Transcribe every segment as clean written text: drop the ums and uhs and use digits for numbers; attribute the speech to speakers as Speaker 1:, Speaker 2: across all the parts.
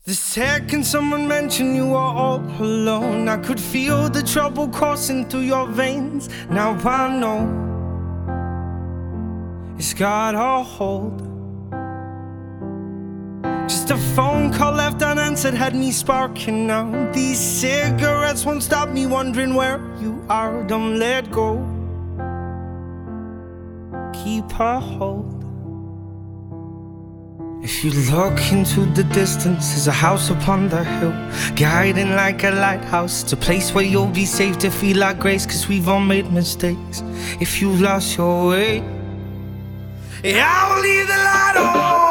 Speaker 1: The second someone mentioned you were all alone, I could feel the trouble coursing through your veins. Now I know it's got a hold. Just a phone call left unanswered had me sparking now. These cigarettes won't stop me wondering where you are. Don't let go, keep a hold. If you look into the distance, there's a house upon the hill, guiding like a lighthouse. It's a place where you'll be safe to feel like grace, 'cause we've all made mistakes. If you've lost your way, yeah, I will leave the light on.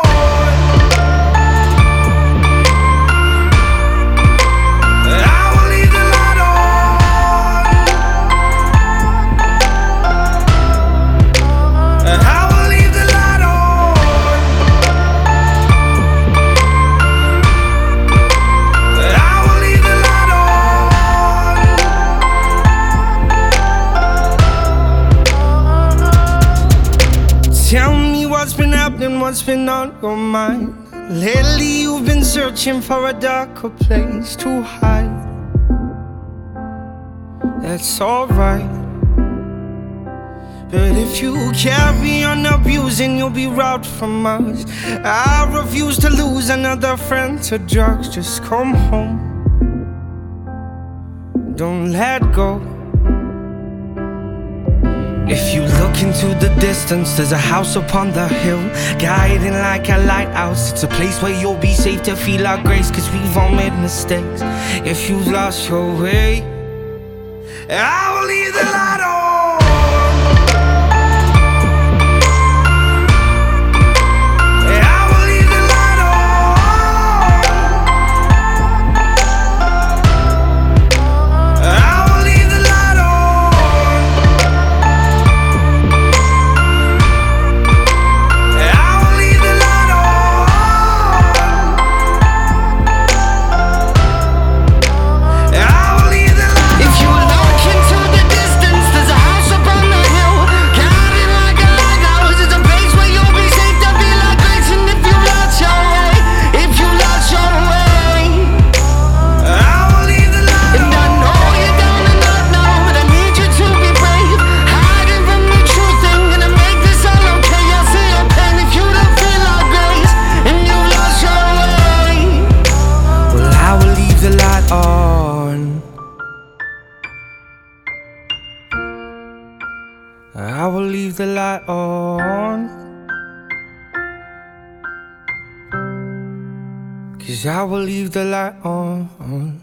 Speaker 1: Tell me what's been happening, what's been on your mind. Lately you've been searching for a darker place to hide. That's alright, but if you carry on abusing, you'll be robbed from us. I refuse to lose another friend to drugs. Just come home, don't let go. If you look into the distance, there's a house upon the hill, guiding like a lighthouse. It's a place where you'll be safe to feel our grace, 'cause we've all made mistakes. If you've lost your way, I will leave the light on. I will leave the light on, 'cause I will leave the light on.